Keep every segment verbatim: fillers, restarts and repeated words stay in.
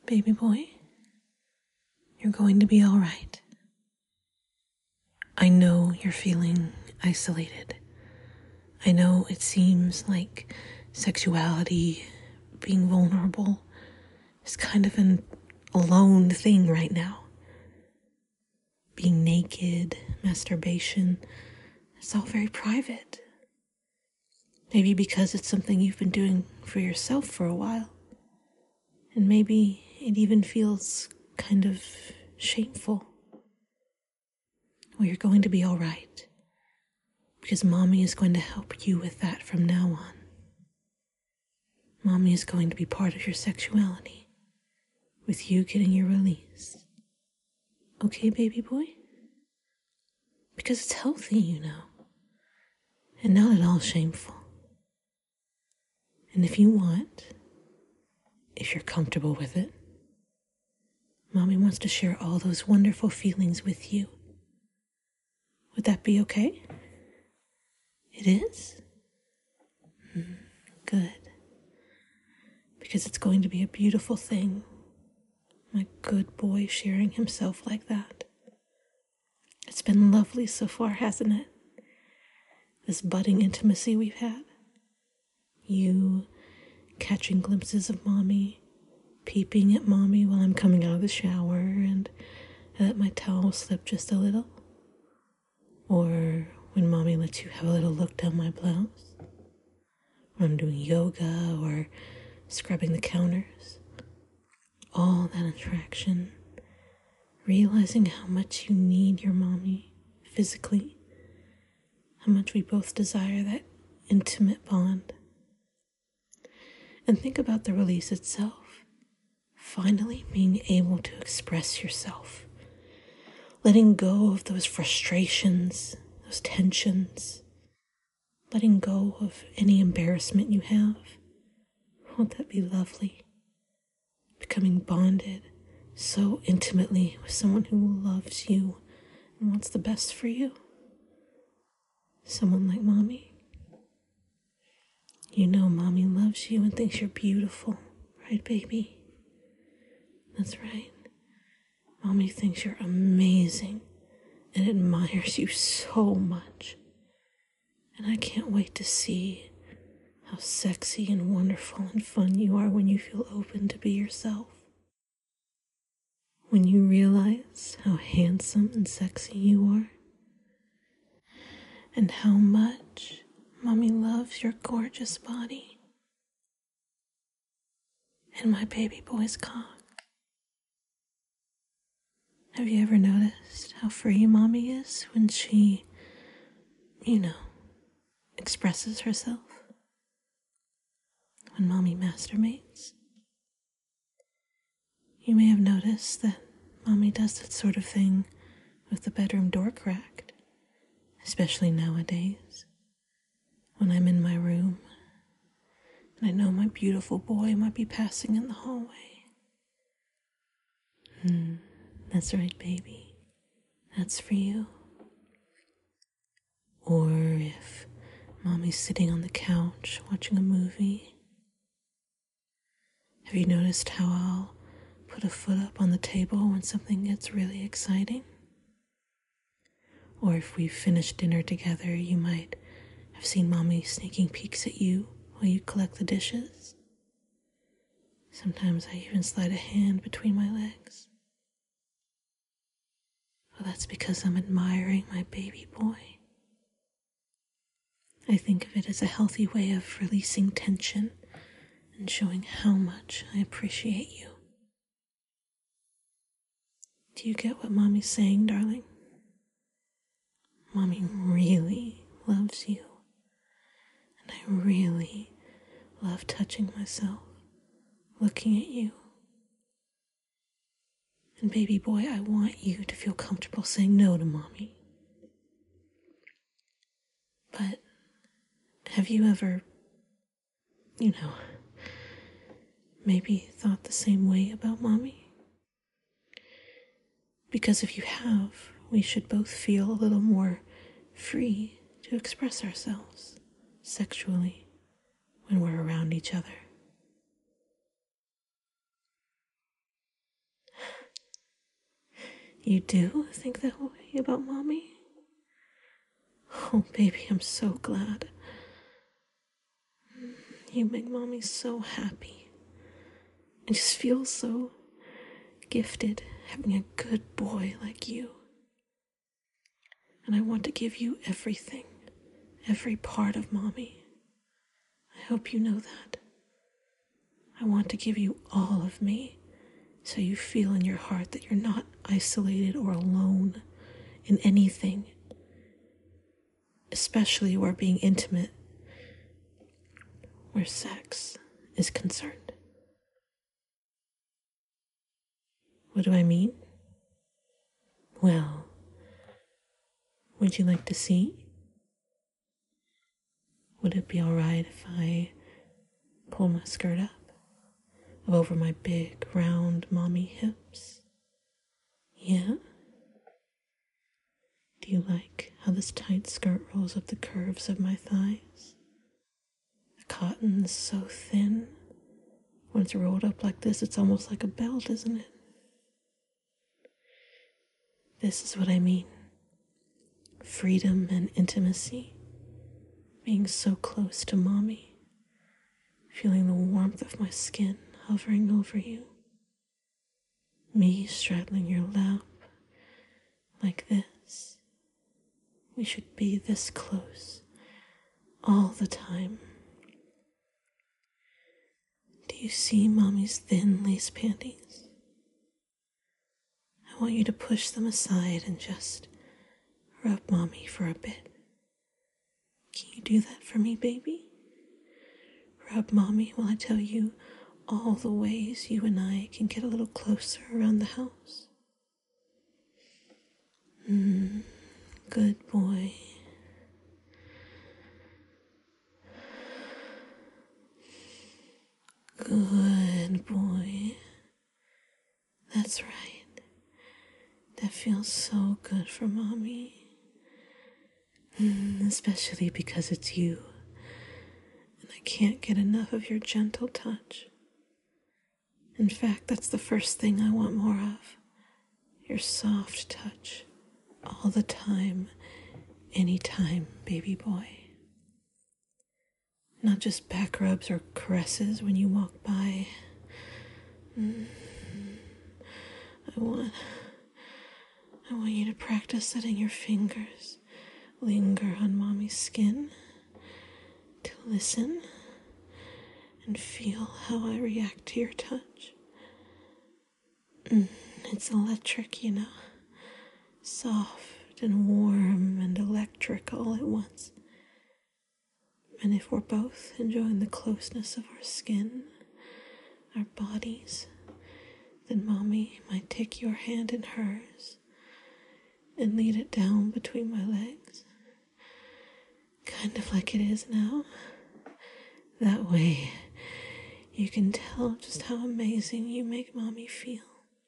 baby boy. You're going to be all right. I know you're feeling isolated. I know it seems like sexuality, being vulnerable, is kind of an alone thing right now. Being naked, masturbation, it's all very private. Maybe because it's something you've been doing for yourself for a while. And maybe it even feels kind of shameful. Well, you're going to be all right. Because Mommy is going to help you with that from now on. Mommy is going to be part of your sexuality. With you getting your release. Okay, baby boy? Because it's healthy, you know. And not at all shameful. And if you want, if you're comfortable with it, Mommy wants to share all those wonderful feelings with you. Would that be okay? It is? Mm, good. Because it's going to be a beautiful thing. My good boy sharing himself like that. It's been lovely so far, hasn't it? This budding intimacy we've had. You catching glimpses of Mommy, peeping at Mommy while I'm coming out of the shower, and I let my towel slip just a little. Or when Mommy lets you have a little look down my blouse. Or I'm doing yoga or scrubbing the counters. All that attraction. Realizing how much you need your Mommy physically. How much we both desire that intimate bond. And think about the release itself. Finally being able to express yourself. Letting go of those frustrations, those tensions. Letting go of any embarrassment you have. Won't that be lovely? Becoming bonded so intimately with someone who loves you and wants the best for you. Someone like Mommy. You know Mommy loves you and thinks you're beautiful, right, baby? That's right. Mommy thinks you're amazing and admires you so much. And I can't wait to see how sexy and wonderful and fun you are when you feel open to be yourself. When you realize how handsome and sexy you are. And how much Mommy loves your gorgeous body. And my baby boy's cock. Have you ever noticed how free Mommy is when she, you know, expresses herself? When Mommy masturbates? You may have noticed that Mommy does that sort of thing with the bedroom door cracked, especially nowadays, when I'm in my room, and I know my beautiful boy might be passing in the hallway. Hmm, that's right, baby. That's for you. Or if Mommy's sitting on the couch watching a movie. Have you noticed how I'll put a foot up on the table when something gets really exciting? Or if we've finished dinner together, you might have seen Mommy sneaking peeks at you while you collect the dishes. Sometimes I even slide a hand between my legs. Well, that's because I'm admiring my baby boy. I think of it as a healthy way of releasing tension and showing how much I appreciate you. Do you get what Mommy's saying, darling? Mommy really loves you. And I really love touching myself, looking at you. And baby boy, I want you to feel comfortable saying no to Mommy. But have you ever, you know, maybe thought the same way about Mommy? Because if you have, we should both feel a little more free to express ourselves sexually when we're around each other. You do think that way about Mommy? Oh, baby, I'm so glad. You make Mommy so happy. I just feel so gifted having a good boy like you. And I want to give you everything, every part of Mommy. I hope you know that. I want to give you all of me, so you feel in your heart that you're not isolated or alone in anything, especially where being intimate, where sex is concerned. What do I mean? Well, would you like to see? Would it be alright if I pull my skirt up over my big, round, mommy hips? Yeah? Do you like how this tight skirt rolls up the curves of my thighs? The cotton is so thin. When it's rolled up like this, it's almost like a belt, isn't it? This is what I mean. Freedom and intimacy. Being so close to Mommy. Feeling the warmth of my skin hovering over you. Me straddling your lap like this. We should be this close all the time. Do you see Mommy's thin lace panties? I want you to push them aside and just rub Mommy for a bit. Can you do that for me, baby? Rub Mommy while I tell you all the ways you and I can get a little closer around the house. Mm, good boy. Good boy. That's right. That feels so good for Mommy. Mm, especially because it's you. And I can't get enough of your gentle touch. In fact, that's the first thing I want more of. Your soft touch. All the time. Anytime, baby boy. Not just back rubs or caresses when you walk by. Mm. I want... I want you to practice letting your fingers linger on Mommy's skin. To listen and feel how I react to your touch. Mm, it's electric, you know. Soft and warm and electric all at once. And if we're both enjoying the closeness of our skin, our bodies, then Mommy might take your hand in hers and lead it down between my legs. Kind of like it is now. That way, you can tell just how amazing you make Mommy feel.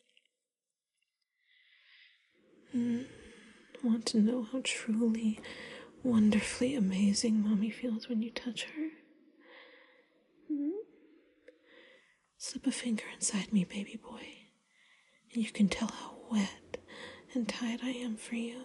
Mm, want to know how truly, wonderfully amazing Mommy feels when you touch her? Mm? Slip a finger inside me, baby boy, and you can tell how wet and tight I am for you.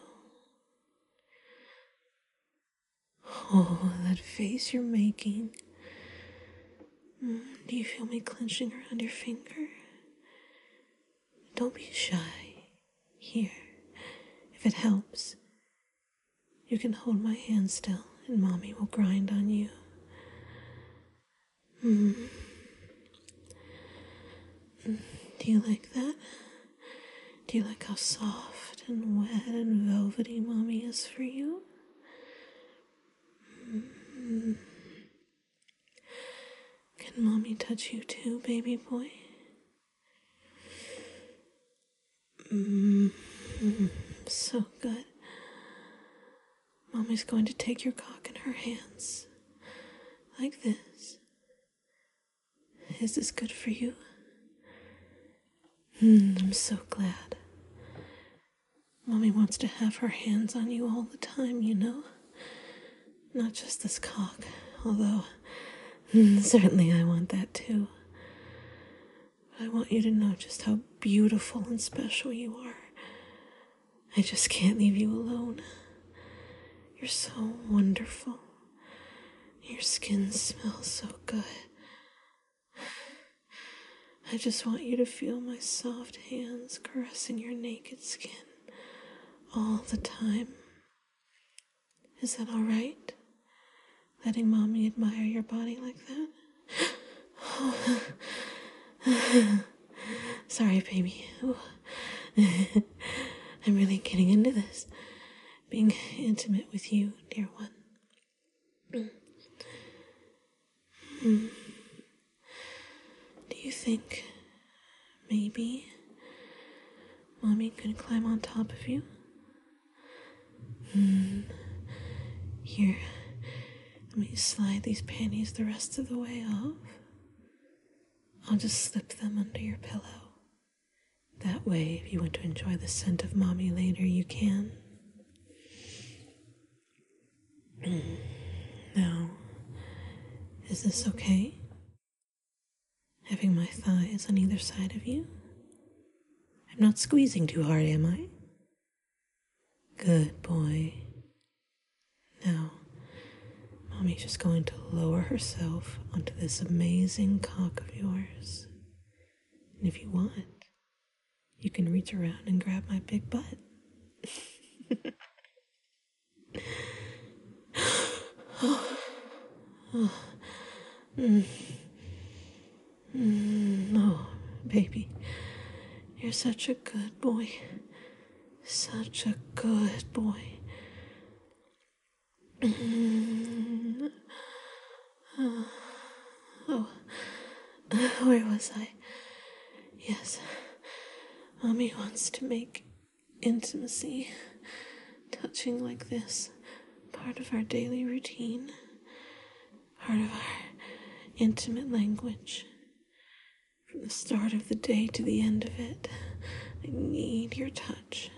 Oh, that face you're making. Mm, do you feel me clenching around your finger? Don't be shy. Here, if it helps, you can hold my hand still and Mommy will grind on you. Mm. Mm. Do you like that? Do you like how soft and wet and velvety Mommy is for you? Mm. Can Mommy touch you too, baby boy? Mm. Mm. So good. Mommy's going to take your cock in her hands. Like this. Is this good for you? Mm, I'm so glad. Mommy wants to have her hands on you all the time, you know? Not just this cock, although mm, certainly I want that too. But I want you to know just how beautiful and special you are I just can't leave you alone. You're so wonderful. Your skin smells so good. I just want you to feel my soft hands caressing your naked skin all the time. Is that all right? Letting Mommy admire your body like that? Oh. Sorry, baby. Oh. I'm really getting into this. Being intimate with you, dear one. Mm. Do you think maybe Mommy could climb on top of you? Mm. Here, let me slide these panties the rest of the way off. I'll just slip them under your pillow. That way, if you want to enjoy the scent of Mommy later, you can. Mm. Now, is this okay? Having my thighs on either side of you? I'm not squeezing too hard, am I? Good boy. Now, Mommy's just going to lower herself onto this amazing cock of yours. And if you want, you can reach around and grab my big butt. oh. Oh. Mm. Mm. Oh, baby, you're such a good boy. Such a good boy. Mm. Oh. Oh. Where was I? Yes. Mommy wants to make intimacy, touching like this, part of our daily routine, part of our intimate language. From the start of the day to the end of it, I need your touch.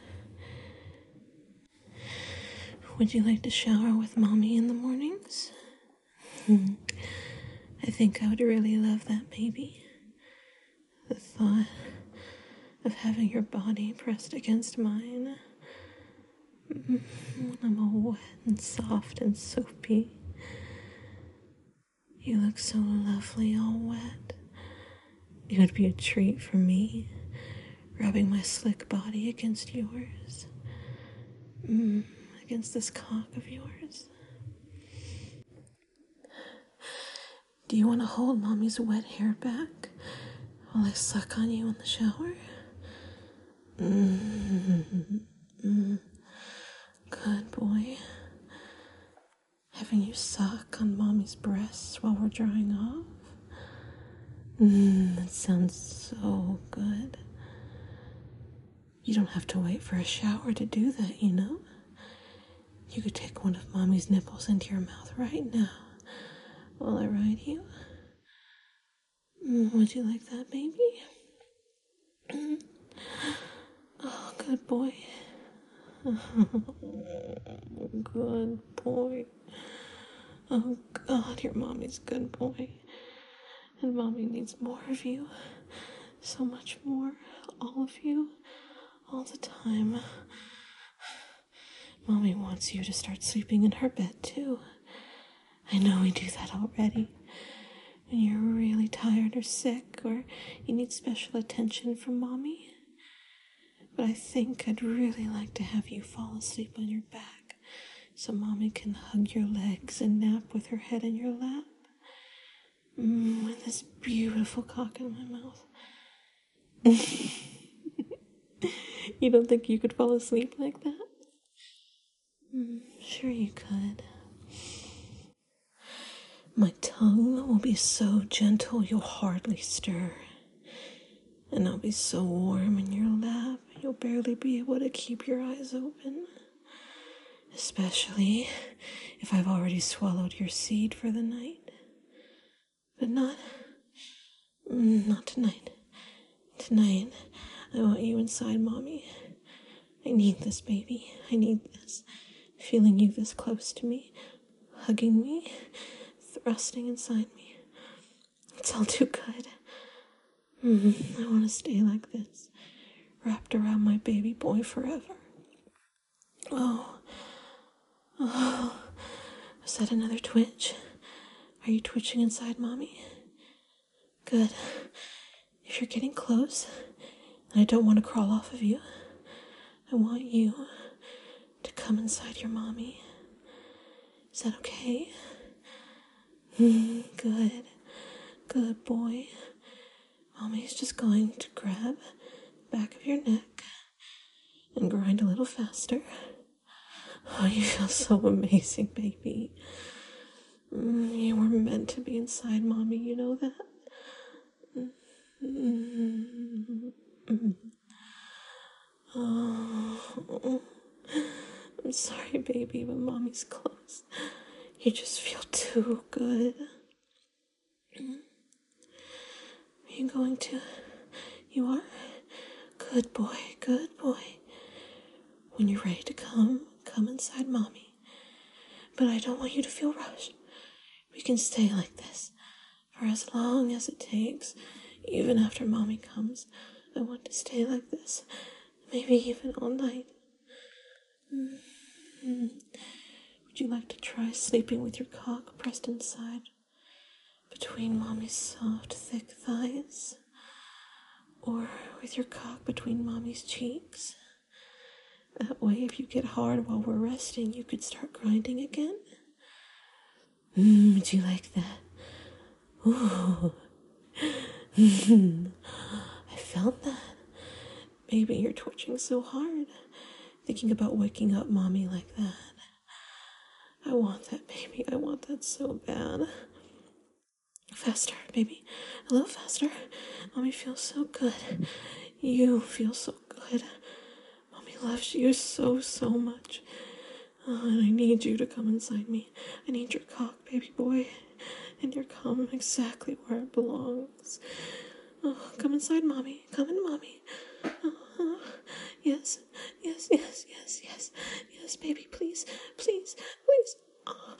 Would you like to shower with Mommy in the mornings? Hmm. I think I would really love that, baby. The thought of having your body pressed against mine when I'm all wet and soft and soapy. You look so lovely all wet. It would be a treat for me, rubbing my slick body against yours. Mm, against this cock of yours. Do you want to hold Mommy's wet hair back while I suck on you in the shower? Mm, mm, good boy. Having you suck on Mommy's breasts while we're drying off? Mm, that sounds so good. You don't have to wait for a shower to do that, you know? You could take one of Mommy's nipples into your mouth right now while I ride you. Mm, would you like that, baby? Mm. Oh, good boy. Good boy. Oh, God, your Mommy's good boy. And Mommy needs more of you. So much more. All of you. All the time. Mommy wants you to start sleeping in her bed, too. I know we do that already. When you're really tired or sick, or you need special attention from Mommy. But I think I'd really like to have you fall asleep on your back so Mommy can hug your legs and nap with her head in your lap. Mm, with this beautiful cock in my mouth. You don't think you could fall asleep like that? Mm, sure you could. My tongue will be so gentle you'll hardly stir. And I'll be so warm in your lap you'll barely be able to keep your eyes open. Especially if I've already swallowed your seed for the night. But not... not tonight. Tonight, I want you inside Mommy. I need this, baby. I need this. Feeling you this close to me. Hugging me. Thrusting inside me. It's all too good. Mm, I want to stay like this. Wrapped around my baby boy forever. Oh, oh, is that another twitch? Are you twitching inside Mommy? Good. If you're getting close, and I don't want to crawl off of you, I want you to come inside your Mommy. Is that okay? Mm, good. Good boy. Mommy's just going to grab the back of your neck and grind a little faster. Oh, you feel so amazing, baby. Mm, you were meant to be inside Mommy, you know that? Mm-hmm. Oh, I'm sorry, baby, but Mommy's close. You just feel too good. Are you going to? You are? Good boy, good boy. When you're ready to come, come inside Mommy. But I don't want you to feel rushed. We can stay like this for as long as it takes. Even after Mommy comes, I want to stay like this. Maybe even all night. Mm-hmm. Would you like to try sleeping with your cock pressed inside between Mommy's soft, thick thighs? Or with your cock between Mommy's cheeks? That way, if you get hard while we're resting, you could start grinding again. Mm, would you like that? Ooh. I felt that. Baby, you're twitching so hard, thinking about waking up Mommy like that. I want that, baby. I want that so bad. Faster, baby. A little faster. Mommy feels so good. You feel so good. Mommy loves you so, so much. Oh, and I need you to come inside me. I need your cock, baby boy. And your cum exactly where it belongs. Oh, come inside Mommy. Come in, Mommy. Uh-huh. Yes, yes, yes, yes, yes. Yes, baby, please, please, please. Oh.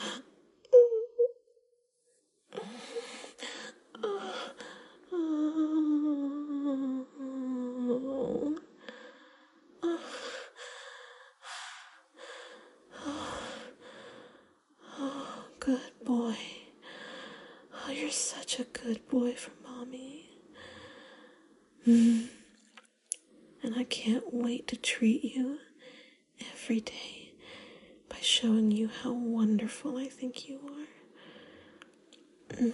Oh. Oh. Oh, good boy. Oh, you're such a good boy for Mommy. Mm. And I can't wait to treat you every day by showing you how wonderful I think you are. Mm.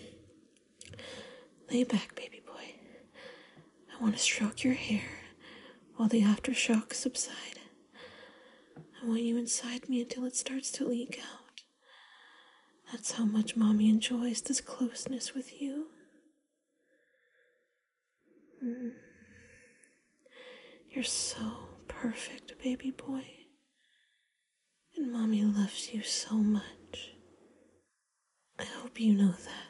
Lay back, baby boy. I want to stroke your hair while the aftershocks subside. I want you inside me until it starts to leak out. That's how much Mommy enjoys this closeness with you. Mm. You're so perfect, baby boy. And Mommy loves you so much. I hope you know that.